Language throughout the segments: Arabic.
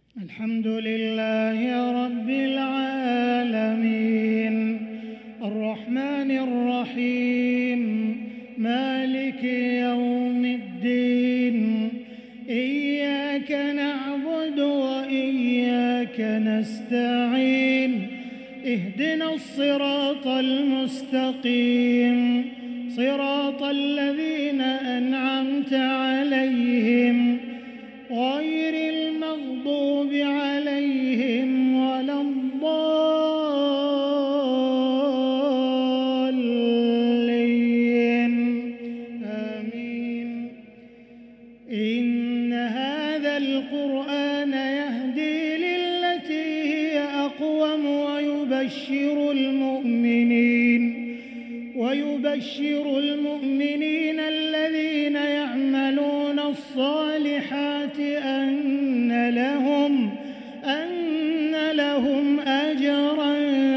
الحمد لله رب العالمين الرحمن الرحيم مالك يوم الدين إياك نعبد وإياك نستعين اهدنا الصراط المستقيم صراط الذين أنعمت عليهم غير المغضوب عليهم ولا الضالين آمين. إن هذا القرآن يهدي للتي هي أقوم ويبشر المؤمنين الذين يعملون الصالحات أن لهم أجرا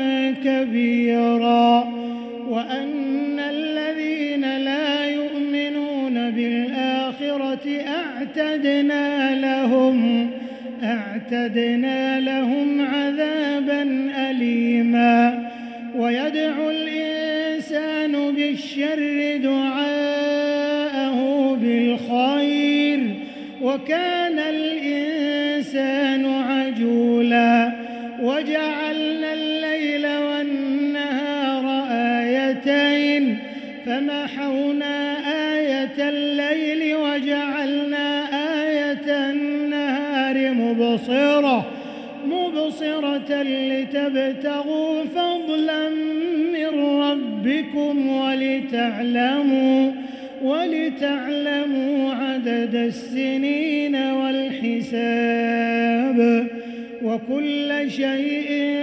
كبيرا وأن الذين لا يؤمنون بالآخرة أعتدنا لهم عذابا أليما. ويدعو الإنسان بالشر دعاءه بالخير وكان الإنسان عجولا. وجعلنا الليل والنهار آيتين فمحونا آية الليل وجعلنا آية النهار مبصرة لتبتغوا فضلا من ربكم ولتعلموا عدد السنين والحساب وكل شيء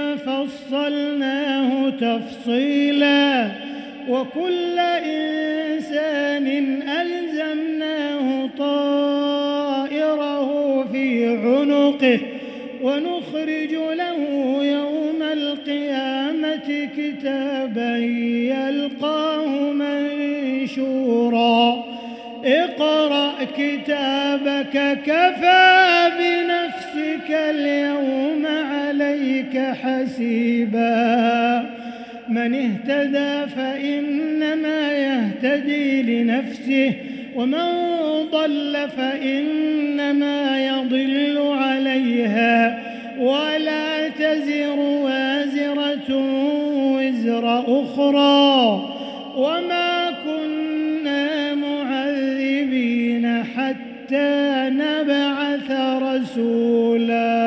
فصلناه تفصيلا. وكل إنسان ألزمناه طائره في عنقه ونخرج له يوم القيامة كتابا يلقاه منشورا. اقرأ كتابك كفى بنفسك اليوم عليك حسيبا. من اهتدى فإنما يهتدي لنفسه ومن ضل فإنما يضل عليها ولا تزر وازرة وزر أخرى وما كنا معذبين حتى نبعث رسولا.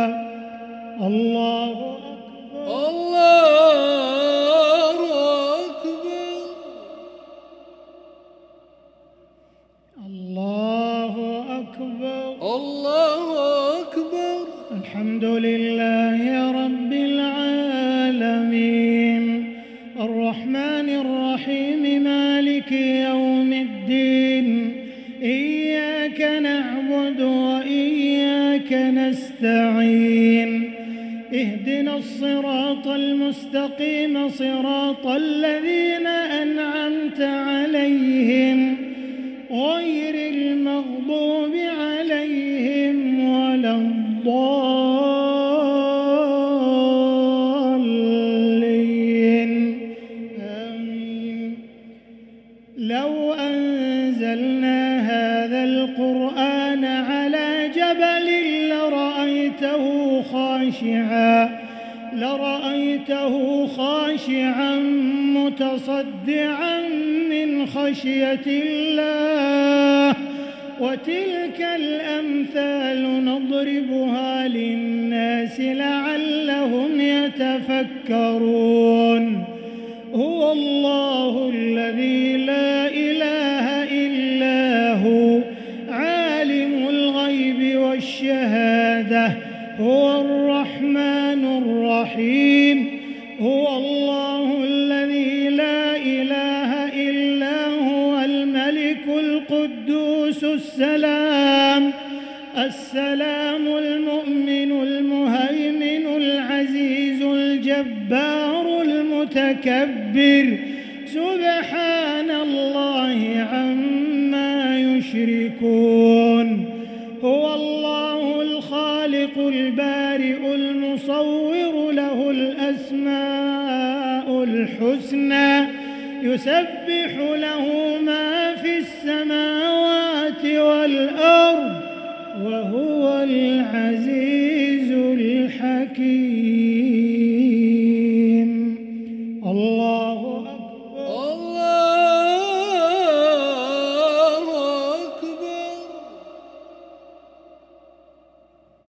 الله أكبر الله أكبر الله أكبر. الحمد لله رب العالمين الرحمن الرحيم مالك يوم الدين إياك نعبد وإياك نستعين اهدنا الصراط المستقيم صراط الذين أنعمت عليهم غير المغضوب عليهم ولا الضالين آمين. لو أنزلنا هذا القرآن على جبل لرأيته خاشعا متصدعا من خشية الله. وتلك الأمثال نضربها للناس لعلهم يتفكرون. هو الله الذي لا إله إلا هو عالم الغيب والشهادة هو الرحمن الرحيم. هو الله الذي لا إله إلا هو الملك القدوس السلام المؤمن المهيمن العزيز الجبار المتكبر سبحان الله عما يشركون. هو الله الخالق الحسنى يسبح له ما في السماوات والأرض